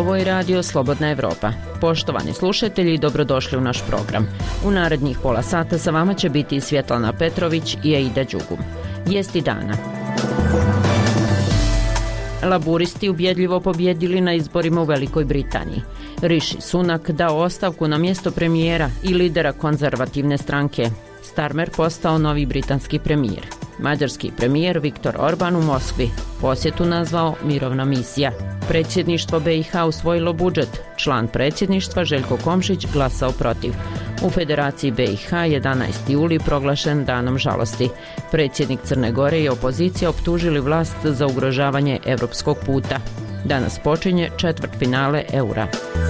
Ovo je radio Slobodna Evropa. Poštovani slušatelji, dobrodošli u naš program. U narednih pola sata sa vama će biti Svjetlana Petrović i Aida Đugum. Vijesti dana. Laburisti ubjedljivo pobjedili na izborima u Velikoj Britaniji. Rishi Sunak dao ostavku na mjesto premijera i lidera konzervativne stranke. Starmer postao novi britanski premijer. Mađarski premijer Viktor Orban u Moskvi posjetu nazvao mirovna misija. Predsjedništvo BiH usvojilo budžet. Član predsjedništva Željko Komšić glasao protiv. U Federaciji BiH 11. juli proglašen danom žalosti. Predsjednik Crne Gore i opozicija optužili vlast za ugrožavanje europskog puta. Danas počinje četvrtfinale Eura.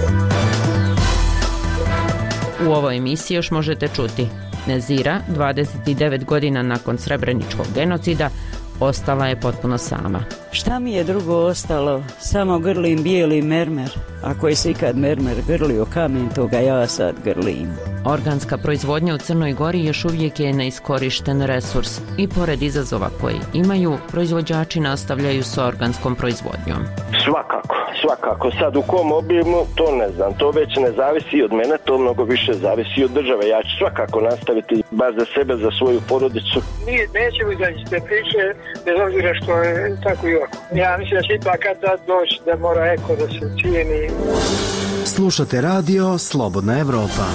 U ovoj emisiji još možete čuti: Nezira, 29 godina nakon srebreničkog genocida, ostala je potpuno sama. Šta mi je drugo ostalo? Samo grlim bijeli mermer. Ako je se ikad mermer grlio kamen, toga ja sad grlim. Organska proizvodnja u Crnoj Gori još uvijek je neiskorišten resurs i pored izazova koji imaju, proizvođači nastavljaju sa organskom proizvodnjom. Svakako. Sad u kom obimu, to ne znam. To već ne zavisi od mene, to mnogo više zavisi od države. Ja ću svakako nastaviti bar za sebe, za svoju porodicu. Nećemo izaći iz te priče, bez obzira što je tako i ovako. Ja mislim da će ipak kad doći da mora eko da se cijeni. Slušate radio Slobodna Evropa.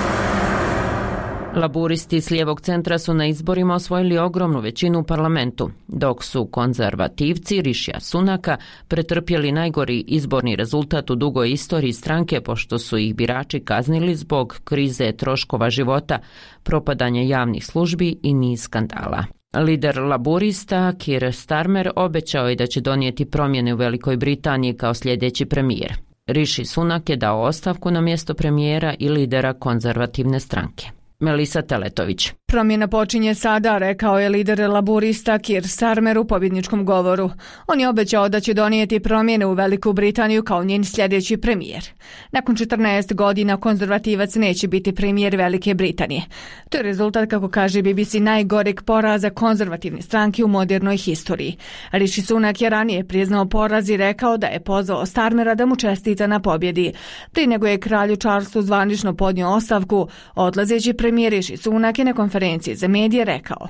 Laburisti s lijevog centra su na izborima osvojili ogromnu većinu u parlamentu, dok su konzervativci Rishija Sunaka pretrpjeli najgori izborni rezultat u dugoj istoriji stranke, pošto su ih birači kaznili zbog krize troškova života, propadanja javnih službi i niz skandala. Lider laburista Keir Starmer obećao je da će donijeti promjene u Velikoj Britaniji kao sljedeći premijer. Rishi Sunak je dao ostavku na mjesto premijera i lidera konzervativne stranke. Melisa Teletović. Promjena počinje sada, rekao je lider laburista Keir Starmer u pobjedničkom govoru. On je obećao da će donijeti promjene u Veliku Britaniju kao njen sljedeći premijer. Nakon 14 godina konzervativac neće biti premijer Velike Britanije. To je rezultat, kako kaže BBC, najgoreg poraza konzervativne stranke u modernoj historiji. Rishi Sunak je ranije priznao poraz i rekao da je pozvao Starmera da mu čestita na pobjedi. Prije nego je kralju Charlesu zvanično podnio ostavku, odlazeći premijer Rishi Sunak je na konferenciji za medije rekao: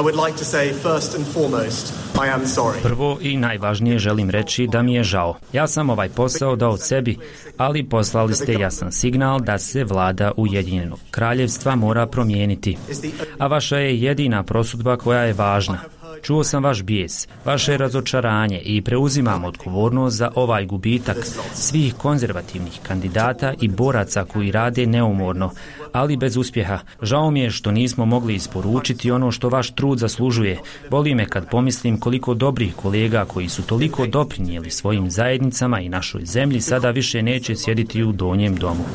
Prvo i najvažnije želim reći da mi je žao. Ja sam ovaj posao dao sebi, ali poslali ste jasan signal da se vlada Ujedinjenog kraljevstva mora promijeniti. A vaša je jedina prosudba koja je važna. Čuo sam vaš bijes, vaše razočaranje i preuzimam odgovornost za ovaj gubitak svih konzervativnih kandidata i boraca koji rade neumorno, ali bez uspjeha. Žao mi je što nismo mogli isporučiti ono što vaš trud zaslužuje. Boli me kad pomislim koliko dobrih kolega koji su toliko doprinijeli svojim zajednicama i našoj zemlji sada više neće sjediti u donjem domu.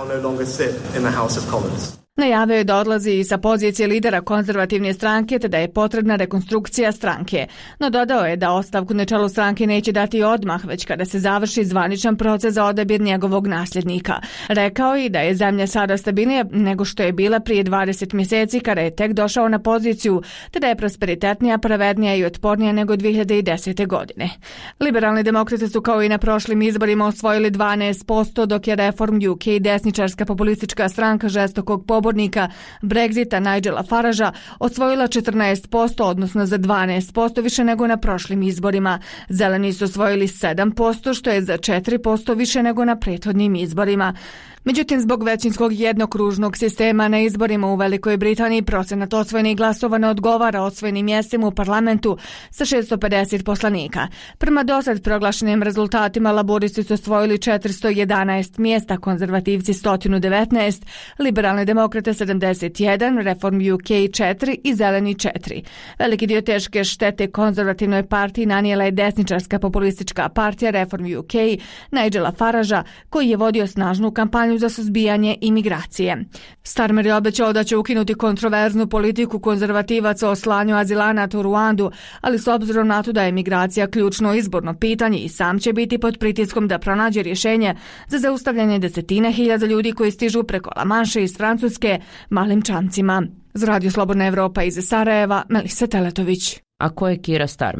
Najavio je da odlazi i sa pozicije lidera konzervativne stranke te da je potrebna rekonstrukcija stranke. No dodao je da ostavku na čelu stranke neće dati odmah, već kada se završi zvaničan proces za odabir njegovog nasljednika. Rekao je da je zemlja sada stabilnija nego što je bila prije 20 mjeseci kada je tek došao na poziciju, te da je prosperitetnija, pravednija i otpornija nego 2010. godine. Liberalni demokrati su kao i na prošlim izborima osvojili 12%, dok je Reform UK desničarska populistička stranka žestokog pobornika Brexita Nigela Faragea osvojila 14%, odnosno za 12% više nego na prošlim izborima. Zeleni su osvojili 7%, što je za 4% više nego na prethodnim izborima. Međutim, zbog većinskog jednokružnog sistema na izborima u Velikoj Britaniji procenat osvojenih glasova ne odgovara osvojenim mjestima u parlamentu sa 650 poslanika. Prema dosad proglašenim rezultatima laburisti su osvojili 411 mjesta, konzervativci 119, liberalni demokrate 71, Reform UK 4 i zeleni 4. Veliki dio teške štete konzervativnoj partiji nanijela je desničarska populistička partija Reform UK Nigela Faragea, koji je vodio snažnu kampanju za suzbijanje imigracije. Starmer je obećao da će ukinuti kontroverznu politiku konzervativaca o slanju azilanata u Ruandu, ali s obzirom na to da je migracija ključno izborno pitanje i sam će biti pod pritiskom da pronađe rješenje za zaustavljanje desetina hiljada ljudi koji stižu preko La Manše iz Francuske malim čamcima. Za Radio Slobodna Evropa iz Sarajeva, Melisa Teletović. A ko je Keir Starmer?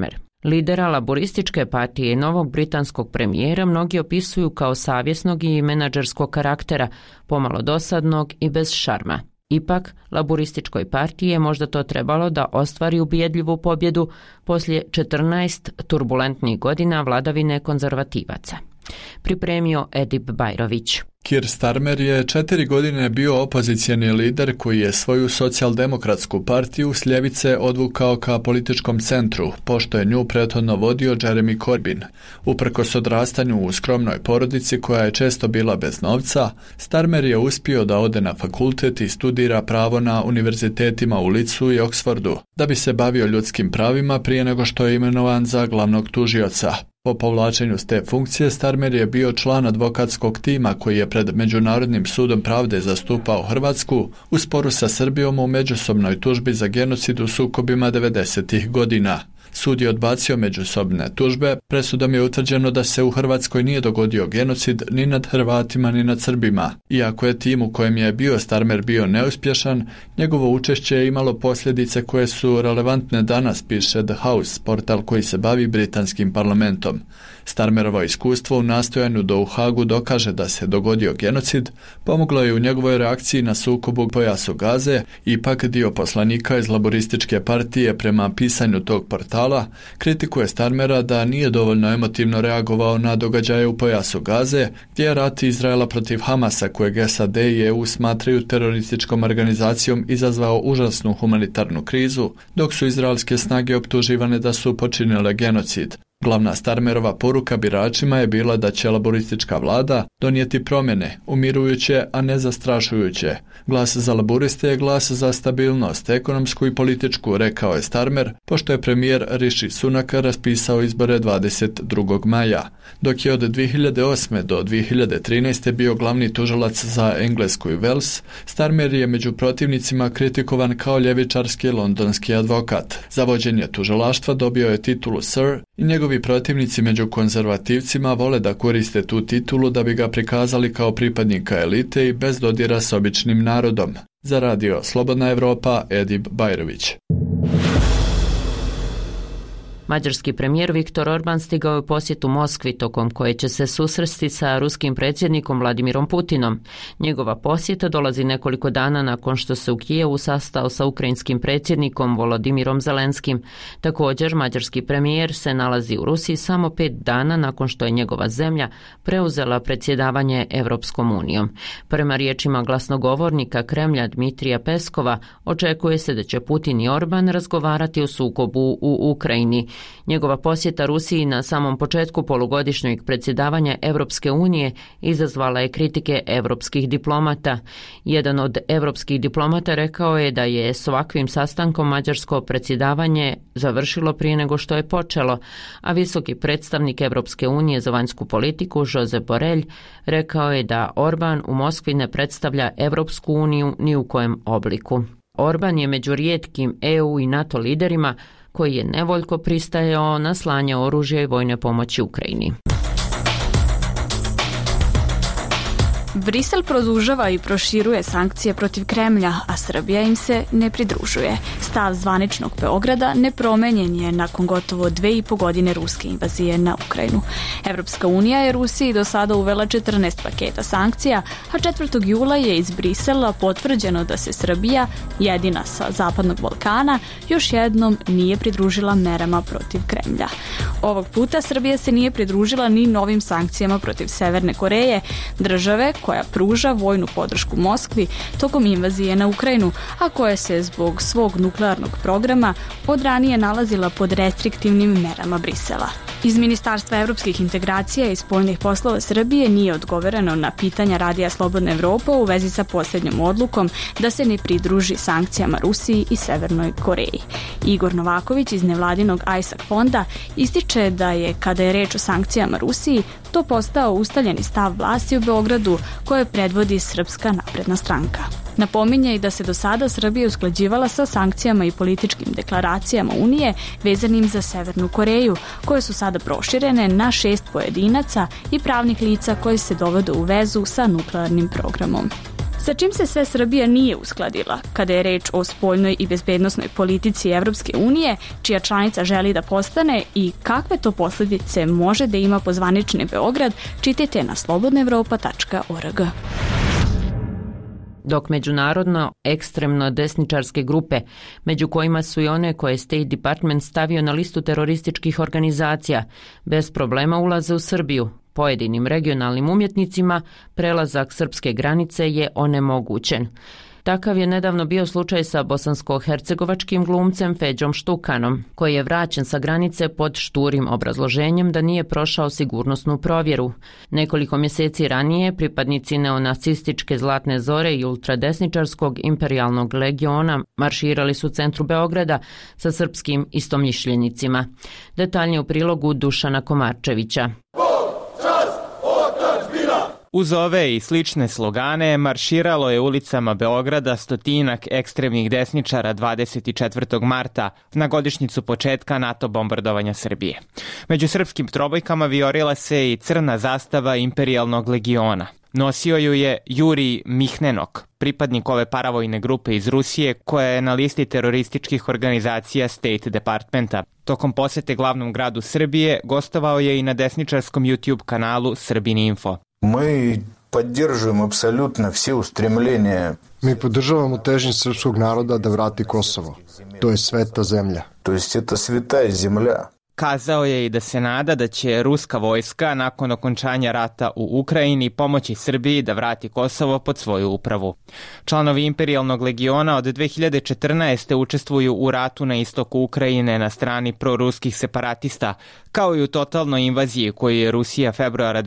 Lidera laborističke partije i novog britanskog premijera mnogi opisuju kao savjesnog i menadžerskog karaktera, pomalo dosadnog i bez šarma. Ipak, laborističkoj partiji je možda to trebalo da ostvari ubjedljivu pobjedu poslije 14 turbulentnih godina vladavine konzervativaca. Pripremio Edip Bajrović. Keir Starmer je 4 godine bio opozicijeni lider koji je svoju socijaldemokratsku partiju s ljevice odvukao ka političkom centru, pošto je nju prethodno vodio Jeremy Corbyn. Uprkos odrastanju u skromnoj porodici koja je često bila bez novca, Starmer je uspio da ode na fakultet i studira pravo na univerzitetima u Leedsu i Oxfordu, da bi se bavio ljudskim pravima prije nego što je imenovan za glavnog tužioca. Po povlačenju s te funkcije Starmer je bio član advokatskog tima koji je pred Međunarodnim sudom pravde zastupao Hrvatsku u sporu sa Srbijom u međusobnoj tužbi za genocid u sukobima 90. godina. Sud je odbacio međusobne tužbe, presudom je utvrđeno da se u Hrvatskoj nije dogodio genocid ni nad Hrvatima ni nad Srbima. Iako je tim u kojem je bio Starmer bio neuspješan, njegovo učešće je imalo posljedice koje su relevantne danas, piše The House, portal koji se bavi britanskim parlamentom. Starmerovo iskustvo u nastojanju da u Hagu dokaže da se dogodio genocid pomoglo je u njegovoj reakciji na sukob u pojasu Gaze. Ipak dio poslanika iz laborističke partije prema pisanju tog portala kritikuje Starmera da nije dovoljno emotivno reagovao na događaje u pojasu Gaze, gdje je rat Izraela protiv Hamasa, kojeg SAD i EU smatraju terorističkom organizacijom, izazvao užasnu humanitarnu krizu, dok su izraelske snage optuživane da su počinile genocid. Glavna Starmerova poruka biračima je bila da će laboristička vlada donijeti promjene, umirujuće, a ne zastrašujuće. Glas za laboriste je glas za stabilnost, ekonomsku i političku, rekao je Starmer, pošto je premijer Rishi Sunak raspisao izbore 22. maja. Dok je od 2008. do 2013. bio glavni tužilac za Englesku i Wales, Starmer je među protivnicima kritikovan kao ljevičarski londonski advokat. Za vođenje tužilaštva dobio je titulu Sir i njegovi protivnici među konzervativcima vole da koriste tu titulu da bi ga prikazali kao pripadnika elite i bez dodira s običnim narodom. Za radio Slobodna Evropa, Edip Bajrović. Mađarski premijer Viktor Orban stigao je u posjetu Moskvi, tokom koje će se susresti sa ruskim predsjednikom Vladimirom Putinom. Njegova posjeta dolazi nekoliko dana nakon što se u Kijevu sastao sa ukrajinskim predsjednikom Volodimirom Zelenskim. Također, mađarski premijer se nalazi u Rusiji samo 5 dana nakon što je njegova zemlja preuzela predsjedavanje Evropskom unijom. Prema riječima glasnogovornika Kremlja Dmitrija Peskova, očekuje se da će Putin i Orban razgovarati o sukobu u Ukrajini. Njegova posjeta Rusiji na samom početku polugodišnjeg predsjedavanja Evropske unije izazvala je kritike evropskih diplomata. Jedan od evropskih diplomata rekao je da je s ovakvim sastankom mađarsko predsjedavanje završilo prije nego što je počelo, a visoki predstavnik Evropske unije za vanjsku politiku Josep Borrell rekao je da Orban u Moskvi ne predstavlja Evropsku uniju ni u kojem obliku. Orban je među rijetkim EU i NATO liderima koji je nevoljko pristajao na slanje oružja i vojne pomoći Ukrajini. Brisel produžava i proširuje sankcije protiv Kremlja, a Srbija im se ne pridružuje. Stav zvaničnog Beograda nepromenjen je nakon gotovo 2,5 godine ruske invazije na Ukrajinu. Evropska unija je Rusiji do sada uvela 14 paketa sankcija, a 4. jula je iz Brisela potvrđeno da se Srbija, jedina sa Zapadnog Balkana, još jednom nije pridružila merama protiv Kremlja. Ovog puta Srbija se nije pridružila ni novim sankcijama protiv Severne Koreje, države koja pruža vojnu podršku Moskvi tokom invazije na Ukrajinu, a koja se zbog svog nuklearnog programa od ranije nalazila pod restriktivnim merama Brisela. Iz Ministarstva evropskih integracija i spoljnih poslova Srbije nije odgovoreno na pitanja Radija Slobodna Evropa u vezi sa posljednjom odlukom da se ne pridruži sankcijama Rusiji i Severnoj Koreji. Igor Novaković iz nevladinog ISAC fonda ističe da je, kada je reč o sankcijama Rusiji, to postao ustaljeni stav vlasti u Beogradu koje predvodi Srpska napredna stranka. Napominje i da se do sada Srbija usklađivala sa sankcijama i političkim deklaracijama Unije vezanim za Severnu Koreju, koje su sada proširene na 6 pojedinaca i pravnih lica koji se dovode u vezu sa nuklearnim programom. Sa čim se sve Srbija nije uskladila kada je reč o spoljnoj i bezbednosnoj politici Evropske unije, čija članica želi da postane i kakve to posljedice može da ima po zvanični Beograd, čitajte na slobodnaevropa.org. Dok međunarodno ekstremno desničarske grupe, među kojima su i one koje State Department stavio na listu terorističkih organizacija, bez problema ulaze u Srbiju, pojedinim regionalnim umjetnicima prelazak srpske granice je onemogućen. Takav je nedavno bio slučaj sa bosansko-hercegovačkim glumcem Feđom Štukanom, koji je vraćen sa granice pod šturim obrazloženjem da nije prošao sigurnosnu provjeru. Nekoliko mjeseci ranije pripadnici neonacističke Zlatne zore i ultradesničarskog imperijalnog legiona marširali su u centru Beograda sa srpskim istomišljenicima. Detaljnije u prilogu Dušana Komarčevića. Uz ove i slične slogane marširalo je ulicama Beograda stotinak ekstremnih desničara 24. marta na godišnjicu početka NATO bombardovanja Srbije. Među srpskim trobojkama vijorila se i crna zastava imperijalnog legiona. Nosio ju je Jurij Mihnenok, pripadnik ove paravojne grupe iz Rusije koja je na listi terorističkih organizacija State Departmenta. Tokom posete glavnom gradu Srbije gostovao je i na desničarskom YouTube kanalu Srbin Info. Mi podržavamo težnje srpskog naroda da vrati Kosovo. To je sveta zemlja. Kazao je i da se nada da će ruska vojska nakon okončanja rata u Ukrajini pomoći Srbiji da vrati Kosovo pod svoju upravu. Članovi imperijalnog legiona od 2014. učestvuju u ratu na istoku Ukrajine na strani proruskih separatista, kao i u totalnoj invaziji koju je Rusija februara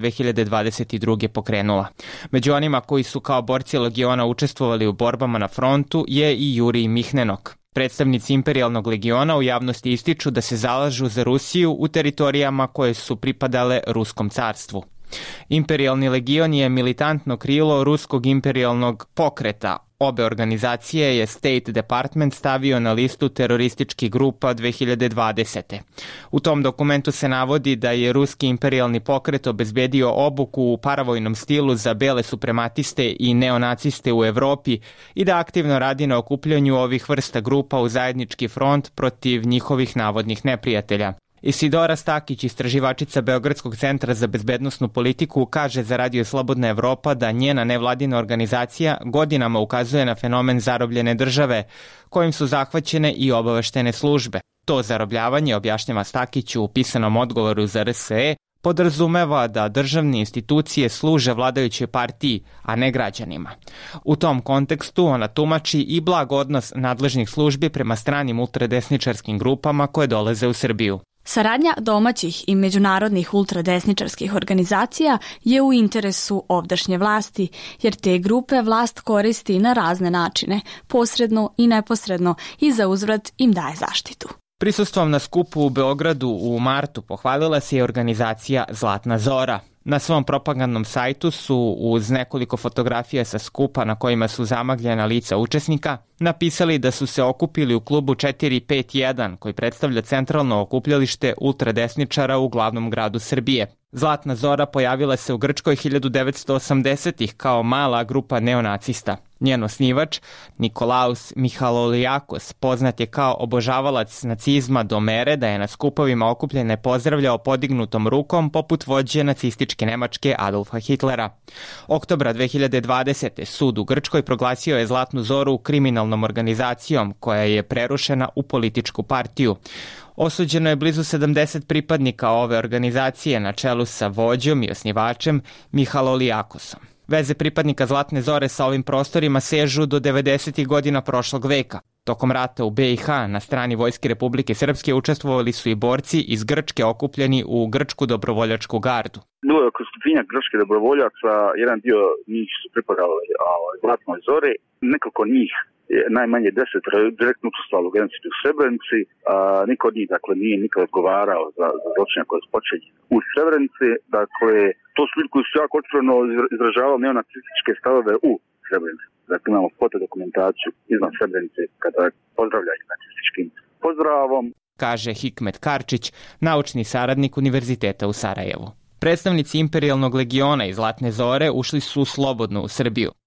2022. pokrenula. Među onima koji su kao borci legiona učestvovali u borbama na frontu je i Jurij Mihnenok. Predstavnici imperijalnog legiona u javnosti ističu da se zalažu za Rusiju u teritorijama koje su pripadale Ruskom carstvu. Imperijalni legion je militantno krilo ruskog imperijalnog pokreta. Obe organizacije je State Department stavio na listu terorističkih grupa 2020. U tom dokumentu se navodi da je ruski imperijalni pokret obezbedio obuku u paravojnom stilu za bele suprematiste i neonaciste u Evropi i da aktivno radi na okupljanju ovih vrsta grupa u zajednički front protiv njihovih navodnih neprijatelja. Isidora Stakić, istraživačica Beogradskog centra za bezbednosnu politiku, kaže za Radio Slobodna Evropa da njena nevladina organizacija godinama ukazuje na fenomen zarobljene države, kojim su zahvaćene i obaveštene službe. To zarobljavanje, objašnjava Stakić u pisanom odgovoru za RSE, podrazumeva da državne institucije služe vladajućoj partiji, a ne građanima. U tom kontekstu ona tumači i blag odnos nadležnih službi prema stranim ultradesničarskim grupama koje dolaze u Srbiju. Saradnja domaćih i međunarodnih ultradesničarskih organizacija je u interesu ovdašnje vlasti, jer te grupe vlast koristi na razne načine, posredno i neposredno, i za uzvrat im daje zaštitu. Prisustvom na skupu u Beogradu u martu pohvalila se i organizacija Zlatna zora. Na svom propagandnom sajtu su, uz nekoliko fotografija sa skupa na kojima su zamagljena lica učesnika, napisali da su se okupili u klubu 451, koji predstavlja centralno okupljalište ultradesničara u glavnom gradu Srbije. Zlatna zora pojavila se u Grčkoj 1980-ih kao mala grupa neonacista. Njen osnivač, Nikolaus Mihalolijakos, poznat je kao obožavalac nacizma do mere da je na skupovima okupljene pozdravljao podignutom rukom poput vođe nacističke Nemačke Adolfa Hitlera. Oktobra 2020. sud u Grčkoj proglasio je Zlatnu zoru kriminalnom organizacijom koja je prerušena u političku partiju. Osuđeno je blizu 70 pripadnika ove organizacije na čelu sa vođom i osnivačem Mihalolijakosom. Veze pripadnika Zlatne zore sa ovim prostorima sežu do 90. godina prošlog veka. Tokom rata u BiH na strani Vojske Republike Srpske učestvovali su i borci iz Grčke okupljeni u Grčku dobrovoljačku gardu. Bilo je oko 100 grčkih dobrovoljaca, jedan dio njih su pripadali Zlatnoj zori, nekoliko njih, najmanje 10 direktno učestvovalo u genocidu u Srebrenici, niko od njih nije nikad odgovarao za zločine koje su počeli u Srebrenici. Dakle, to su ljudi koji su jako otvoreno izražavali neonacističke stavove u Srebrenici. Dakle, imamo fotodokumentaciju izvan Srebrenice kada pozdravljaju nacističkim pozdravom. Kaže Hikmet Karčić, naučni saradnik Univerziteta u Sarajevu. Predstavnici imperijalnog legiona i Zlatne zore ušli su slobodno u Srbiju.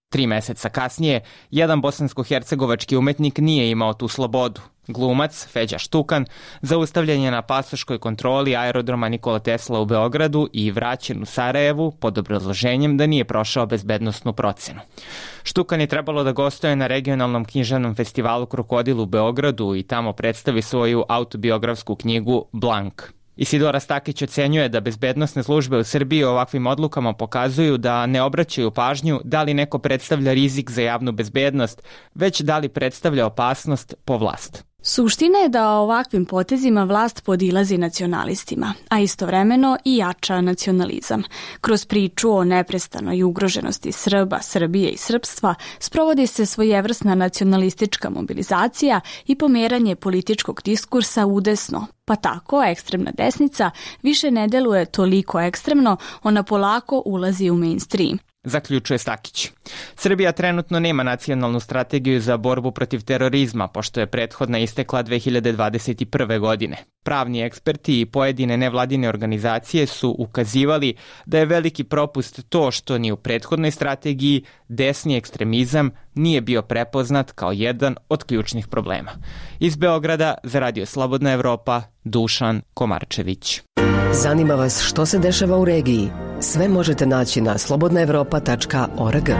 3 meseca kasnije, jedan bosansko-hercegovački umetnik nije imao tu slobodu. Glumac Feđa Štukan zaustavljen je na pasoškoj kontroli aerodroma Nikola Tesla u Beogradu i vraćen u Sarajevu pod obrazloženjem da nije prošao bezbednosnu procenu. Štukan je trebalo da gostuje na regionalnom književnom festivalu Krokodil u Beogradu i tamo predstavi svoju autobiografsku knjigu Blank. Isidora Stakić ocenjuje da bezbednosne službe u Srbiji ovakvim odlukama pokazuju da ne obraćaju pažnju da li neko predstavlja rizik za javnu bezbednost, već da li predstavlja opasnost po vlast. Suština je da ovakvim potezima vlast podilazi nacionalistima, a istovremeno i jača nacionalizam. Kroz priču o neprestanoj ugroženosti Srba, Srbije i srpstva sprovodi se svojevrsna nacionalistička mobilizacija i pomeranje političkog diskursa udesno, pa tako ekstremna desnica više ne deluje toliko ekstremno, ona polako ulazi u mainstream. Zaključuje Stakić. Srbija trenutno nema nacionalnu strategiju za borbu protiv terorizma, pošto je prethodna istekla 2021. godine. Pravni eksperti i pojedine nevladine organizacije su ukazivali da je veliki propust to što ni u prethodnoj strategiji desni ekstremizam nije bio prepoznat kao jedan od ključnih problema. Iz Beograda za Radio Slobodna Evropa, Dušan Komarčević. Zanima vas što se dešava u regiji? Sve možete naći na slobodnaevropa.org.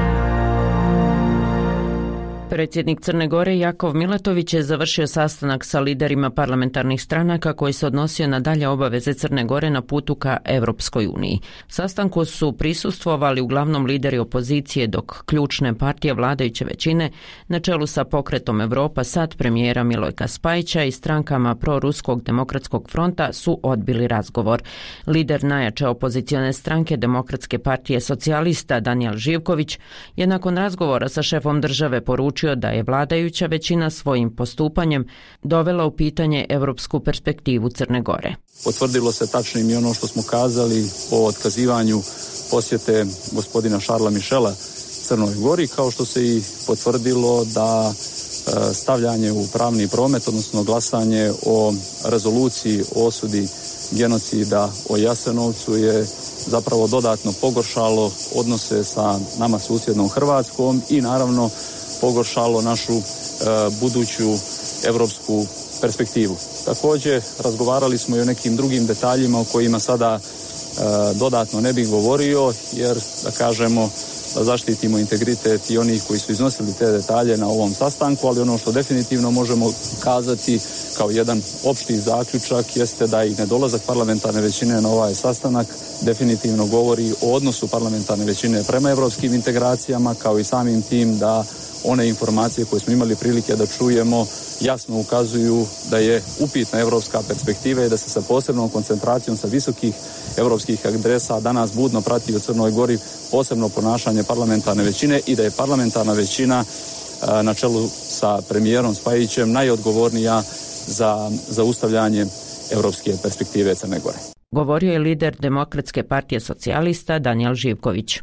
Predsjednik Crne Gore Jakov Milatović je završio sastanak sa liderima parlamentarnih stranaka koji se odnosio na dalje obaveze Crne Gore na putu ka Evropskoj uniji. Sastanku su prisustvovali uglavnom lideri opozicije, dok ključne partije vladajuće većine na čelu sa Pokretom Evropa sad premijera Milojka Spajića i strankama proruskog demokratskog fronta su odbili razgovor. Lider najjače opozicione stranke Demokratske partije socijalista Danijel Živković je nakon razgovora sa šefom države poručio da je vladajuća većina svojim postupanjem dovela u pitanje evropsku perspektivu Crne Gore. Potvrdilo se tačnim i ono što smo kazali o otkazivanju posjete gospodina Šarla Mišela Crnoj Gori, kao što se i potvrdilo da stavljanje u pravni promet, odnosno glasanje o rezoluciji o osudi genocida o Jasenovcu je zapravo dodatno pogoršalo odnose sa nama susjednom Hrvatskom i naravno pogoršalo našu buduću evropsku perspektivu. Također razgovarali smo i o nekim drugim detaljima o kojima sada dodatno ne bih govorio, jer da kažemo da zaštitimo integritet i onih koji su iznosili te detalje na ovom sastanku, ali ono što definitivno možemo kazati kao jedan opšti zaključak jeste da i nedolazak parlamentarne većine na ovaj sastanak definitivno govori o odnosu parlamentarne većine prema evropskim integracijama, kao i samim tim da one informacije koje smo imali prilike da čujemo jasno ukazuju da je upitna evropska perspektiva i da se sa posebnom koncentracijom sa visokih evropskih adresa danas budno prati u Crnoj Gori posebno ponašanje parlamentarne većine i da je parlamentarna većina na čelu sa premijerom Spajićem najodgovornija za zaustavljanje evropske perspektive Crne Gore. Govorio je lider Demokratske partije socijalista Danijel Živković.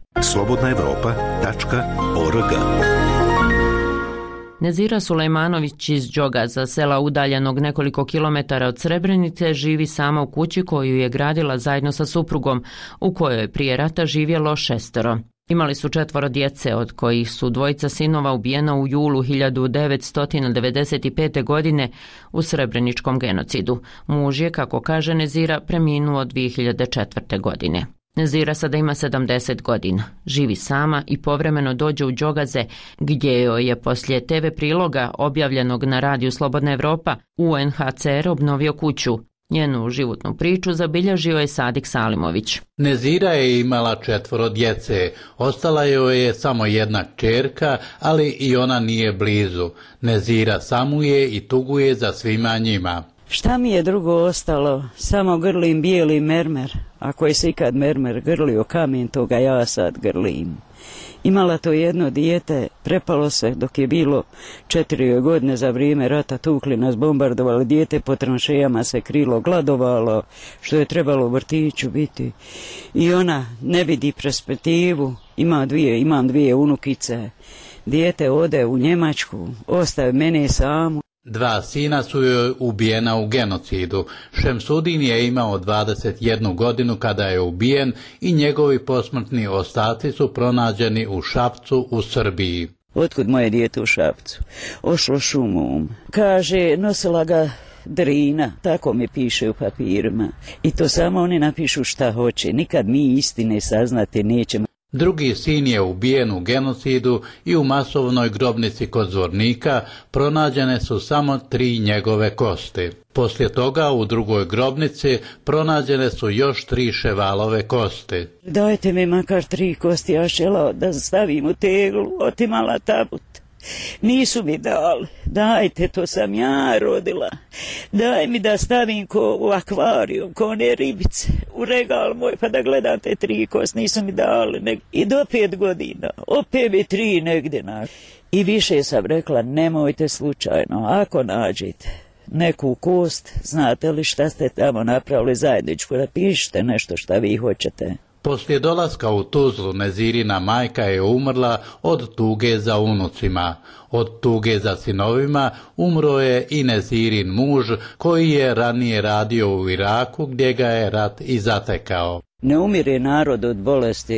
slobodnaevropa.org. Nezira Sulejmanović iz Đogaza, sela udaljenog nekoliko kilometara od Srebrenice, živi sama u kući koju je gradila zajedno sa suprugom, u kojoj je prije rata živjelo 6. Imali su 4 djece, od kojih su 2 sinova ubijena u julu 1995. godine u Srebreničkom genocidu. Muž je, kako kaže Nezira, preminuo 2004. godine. Nezira sada ima 70 godina, živi sama i povremeno dođe u Đogaze, gdje joj je poslije TV priloga objavljenog na radiju Slobodna Evropa UNHCR obnovio kuću. Njenu životnu priču zabilježio je Sadik Salimović. Nezira je imala 4 djece, ostala joj je samo jedna kćerka, ali i ona nije blizu. Nezira samuje i tuguje za svima njima. Šta mi je drugo ostalo? Samo grlim bijeli mermer. Ako je se ikad mermer grlio kamen, toga ja sad grlim. Imala to jedno dijete, prepalo se dok je bilo 4 godine za vrijeme rata, tukli nas, bombardovali, dijete po tranšejama se krilo, gladovalo, što je trebalo u vrtiću biti. I ona ne vidi perspektivu, imam 2 unukice, dijete ode u Njemačku, ostaje mene samu. 2 sina su joj ubijena u genocidu. Šemsudin je imao 21 godinu kada je ubijen i njegovi posmrtni ostaci su pronađeni u Šapcu u Srbiji. Otkud moje dijete u Šapcu? Ošlo šumom. Kaže, nosila ga Drina, tako mi piše u papirima. I to samo oni napišu šta hoće. Nikad mi istine saznati nećemo. Drugi sin je ubijen u genocidu i u masovnoj grobnici kod Zvornika pronađene su samo 3 njegove kosti. Poslije toga u drugoj grobnici pronađene su još 3 Ševalove kosti. Dajte mi makar 3 kosti, ja želao da stavim u teglu, otimala tabut. Nisu mi dali, dajte, to sam ja rodila, daj mi da stavim ko u akvarijum, ko one ribice, u regal moj, pa da gledam te 3 kosti, nisu mi dali. I do 5 godina, opet mi 3 negdje nađe. I više sam rekla, nemojte slučajno, ako nađete neku kost, znate li šta ste tamo napravili zajedničko, napišite nešto šta vi hoćete. Poslije dolaska u Tuzlu Nezirina majka je umrla od tuge za unucima. Od tuge za sinovima umro je i Nezirin muž koji je ranije radio u Iraku gdje ga je rat i zatekao. Ne umire narod od bolesti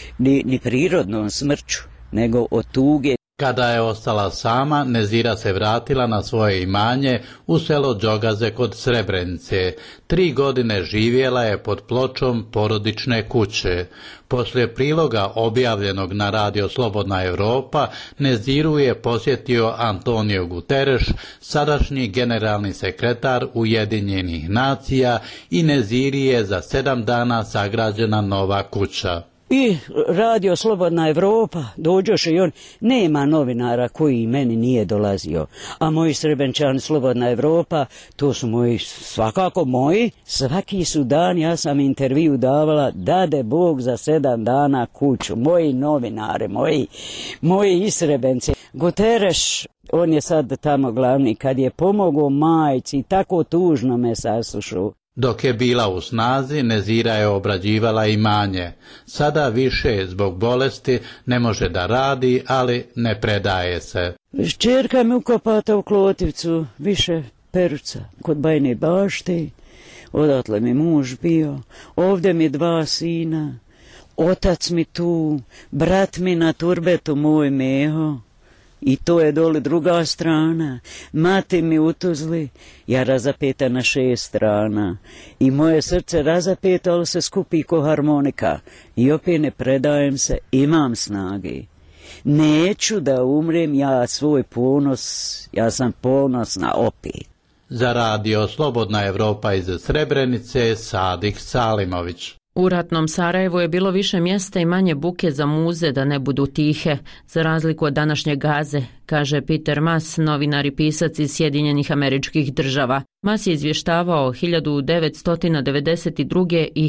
ni prirodnom smrću, nego od tuge. Kada je ostala sama, Nezira se vratila na svoje imanje u selo Đogaze kod Srebrenice. 3 godine živjela je pod pločom porodične kuće. Poslije priloga objavljenog na radio Slobodna Evropa, Neziru je posjetio Antonio Guterres, sadašnji generalni sekretar Ujedinjenih nacija, i Neziri je za 7 dana sagrađena nova kuća. I radio Slobodna Evropa, dođoše i on, nema novinara koji meni nije dolazio, a moji Srebenčani Slobodna Evropa, to su moji, svakako moji, svaki su dan, ja sam intervju davala, dade Bog za 7 dana kuću, moji novinare, moji Isrebenci. Guterres, on je sad tamo glavni, kad je pomogao majci, tako tužno me saslušao. Dok je bila u snazi, Nezira je obrađivala imanje. Sada više zbog bolesti ne može da radi, ali ne predaje se. Čerka mi ukopata u Klotivcu, više Peruca, kod Bajne bašte, odatle mi muž bio, ovdje mi 2 sina, otac mi tu, brat mi na turbetu moj Meho. I to je dole druga strana, mati mi u Tuzli, ja razapeta na 6 strana. I moje srce razapeta, ali se skupi ko harmonika. I opet ne predajem se, imam snage. Neću da umrem, ja svoj ponos, ja sam ponosna opet. Za radio Slobodna Evropa iz Srebrenice, Sadik Salimović. U ratnom Sarajevu je bilo više mjesta i manje buke za muze da ne budu tihe, za razliku od današnje Gaze, kaže Peter Maas, novinar i pisac iz Sjedinjenih Američkih Država. Maas je izvještavao 1992. i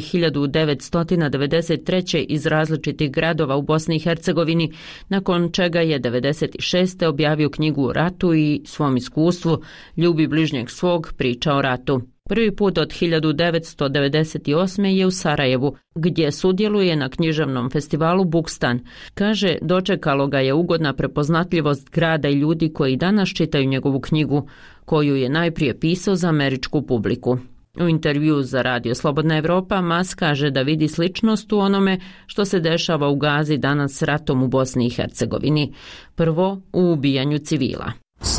1993. iz različitih gradova u Bosni i Hercegovini, nakon čega je 1996. objavio knjigu o ratu i svom iskustvu Ljubi bližnjeg svog, priča o ratu. Prvi put od 1998. je u Sarajevu, gdje sudjeluje na književnom festivalu Bukstan. Kaže, dočekalo ga je ugodna prepoznatljivost grada i ljudi koji danas čitaju njegovu knjigu, koju je najprije pisao za američku publiku. U intervju za radio Slobodna Evropa Maas kaže da vidi sličnost u onome što se dešava u Gazi danas s ratom u Bosni i Hercegovini. Prvo, u ubijanju civila.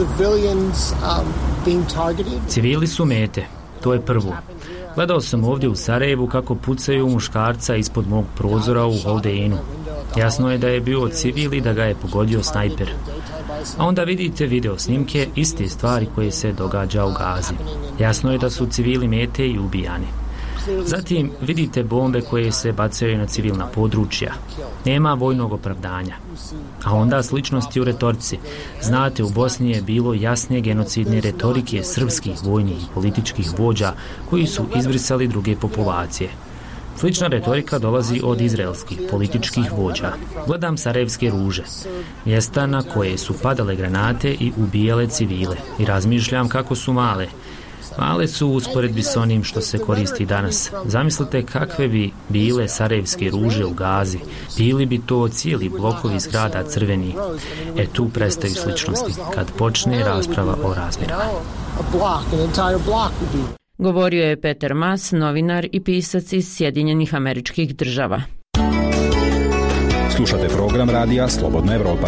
Civili su mete. To je prvo. Gledao sam ovdje u Sarajevu kako pucaju muškarca ispod mog prozora u Holdenu. Jasno je da je bio civil i da ga je pogodio snajper. A onda vidite video snimke iste stvari koje se događa u Gazi. Jasno je da su civili mete i ubijani. Zatim vidite bombe koje se bacaju na civilna područja. Nema vojnog opravdanja. A onda sličnosti u retorici. Znate, u Bosni je bilo jasne genocidne retorike srpskih vojnih i političkih vođa koji su izbrisali druge populacije. Slična retorika dolazi od izraelskih političkih vođa. Gledam sarajevske ruže, mjesta na koje su padale granate i ubijale civile, i razmišljam kako su male. Male su u usporedbi s onim što se koristi danas. Zamislite kakve bi bile sarajevske ruže u Gazi. Bili bi to cijeli blokovi zgrada crveni. Tu prestaju sličnosti kad počne rasprava o razmjeravanju. Govorio je Peter Maas, novinar i pisac iz Sjedinjenih Američkih Država. Slušate program radija Slobodna Evropa.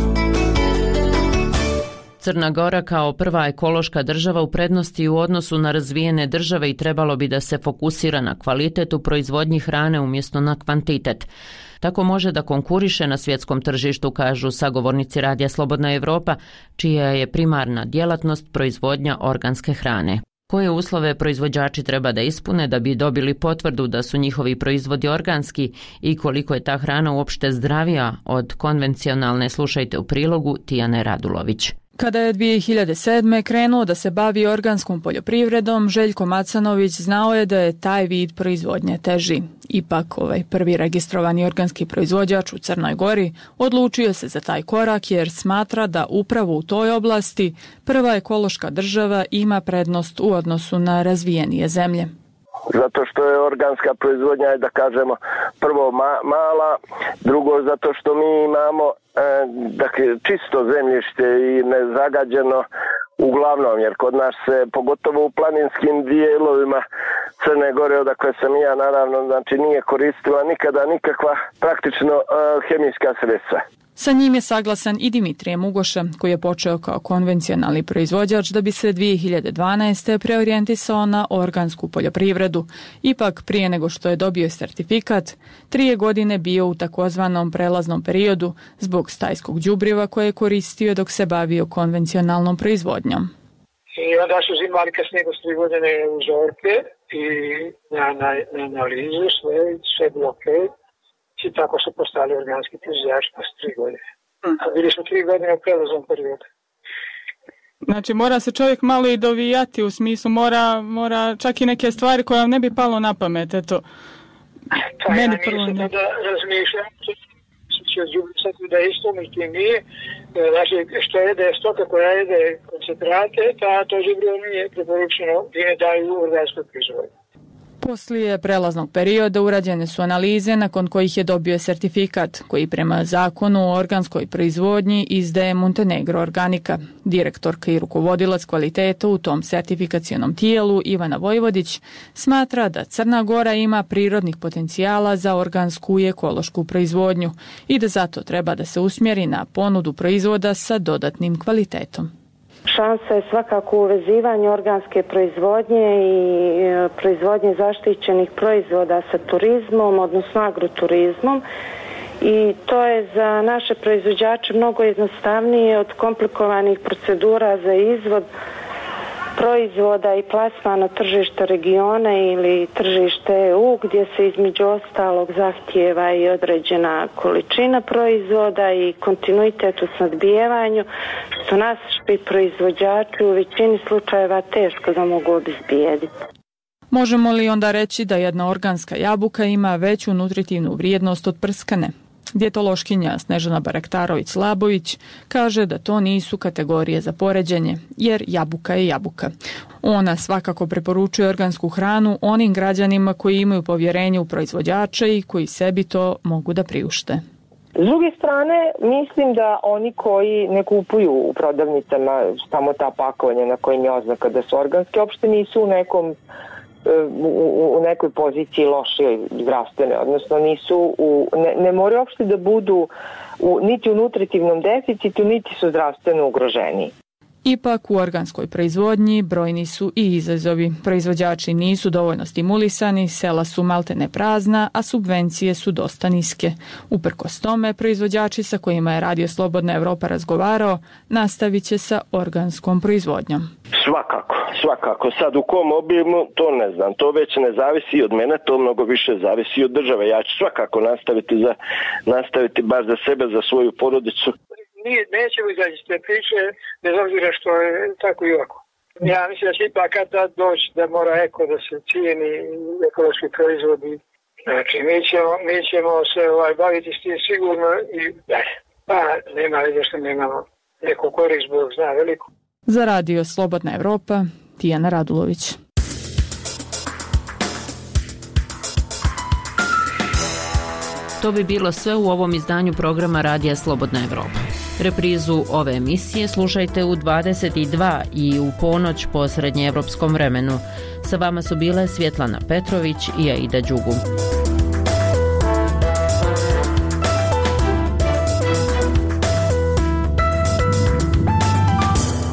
Crna Gora kao prva ekološka država u prednosti u odnosu na razvijene države i trebalo bi da se fokusira na kvalitet u proizvodnji hrane umjesto na kvantitet. Tako može da konkuriše na svjetskom tržištu, kažu sagovornici radija Slobodna Evropa, čija je primarna djelatnost proizvodnja organske hrane. Koje uslove proizvođači treba da ispune da bi dobili potvrdu da su njihovi proizvodi organski i koliko je ta hrana uopšte zdravija od konvencionalne, slušajte u prilogu Tijane Radulović. Kada je 2007. krenuo da se bavi organskom poljoprivredom, Željko Macanović znao je da je taj vid proizvodnje teži. Ipak, ovaj prvi registrovani organski proizvođač u Crnoj Gori odlučio se za taj korak jer smatra da upravo u toj oblasti prva ekološka država ima prednost u odnosu na razvijenije zemlje. Zato što je organska proizvodnja, da kažemo, prvo mala, drugo zato što mi imamo dakle, čisto zemljište i nezagađeno uglavnom, jer kod nas se, pogotovo u planinskim dijelovima Crne Gore, odakle sam ja naravno, znači nije koristila nikada nikakva praktično hemijska sredstva. Sa njim je saglasan i Dimitrije Mugoša, koji je počeo kao konvencionalni proizvođač da bi se 2012. preorijentisao na organsku poljoprivredu. Ipak, prije nego što je dobio sertifikat, 3 godine bio u takozvanom prelaznom periodu zbog stajskog đubriva koje je koristio dok se bavio konvencionalnom proizvodnjom. I onda su uzimali kasnije 3 godine uzorke i na analizu sve bloke. I tako su postali organski proizvođači posle 3 godine. A bili smo 3 godine u prelaznom periodu. Znači mora se čovjek malo i dovijati, u smislu mora čak i neke stvari koje vam ne bi palo na pamet, eto. Pa ja nisam tada razmišljam, će odjubisati da isto niti nije. Znači što jede stoka koja jede koncentrate, to đubrivo nije preporučeno gdje ne daju organskoj proizvodnji. Poslije prelaznog perioda urađene su analize nakon kojih je dobio sertifikat koji prema zakonu o organskoj proizvodnji izdaje Montenegro Organika. Direktorka i rukovodilac kvaliteta u tom sertifikacionom tijelu Ivana Vojvodić smatra da Crna Gora ima prirodnih potencijala za organsku i ekološku proizvodnju i da zato treba da se usmjeri na ponudu proizvoda sa dodatnim kvalitetom. Šansa je svakako u uvezivanju organske proizvodnje i proizvodnje zaštićenih proizvoda sa turizmom, odnosno agroturizmom. I to je za naše proizvođače mnogo jednostavnije od komplikovanih procedura za izvod proizvoda i plasman na tržište regiona ili tržište EU, gdje se između ostalog zahtijeva i određena količina proizvoda i kontinuitet u snabdijevanju, što naši proizvođači u većini slučajeva teško da mogu obezbijediti. Možemo li onda reći da jedna organska jabuka ima veću nutritivnu vrijednost od prskane? Dijetološkinja Snežana Barektarović-Labović kaže da to nisu kategorije za poređenje, jer jabuka je jabuka. Ona svakako preporučuje organsku hranu onim građanima koji imaju povjerenje u proizvođače i koji sebi to mogu da priušte. S druge strane, mislim da oni koji ne kupuju u prodavnicama samo ta pakovanja na kojim je oznaka da su organske, uopšte nisu u nekoj poziciji lošije zdravstvene, odnosno ne moraju uopšte da budu niti u nutritivnom deficitu, niti su zdravstveno ugroženi. Ipak u organskoj proizvodnji brojni su i izazovi. Proizvođači nisu dovoljno stimulisani, sela su maltene prazna, a subvencije su dosta niske. Uprkos tome, proizvođači sa kojima je Radio Slobodna Evropa razgovarao nastavit će sa organskom proizvodnjom. Svakako. Sad u kom obimu, to ne znam. To već ne zavisi od mene, to mnogo više zavisi od države. Ja ću svakako nastaviti baš za sebe, za svoju porodicu. Nećemo izaći iz te priče, bez obzira što je tako i ovako. Ja mislim da će ipak kad doći da mora da se cijeni ekološki proizvodi. Znači, mi ćemo se baviti s tim sigurno i pa nema veze što nemamo neku korist, Bog zna veliko. Za Radio Slobodna Evropa, Tijana Radulović. To bi bilo sve u ovom izdanju programa Radija Slobodna Evropa. Reprizu ove emisije slušajte u 22 i u ponoć po srednjeevropskom vremenu. Sa vama su bile Svjetlana Petrović i Aida Đugu.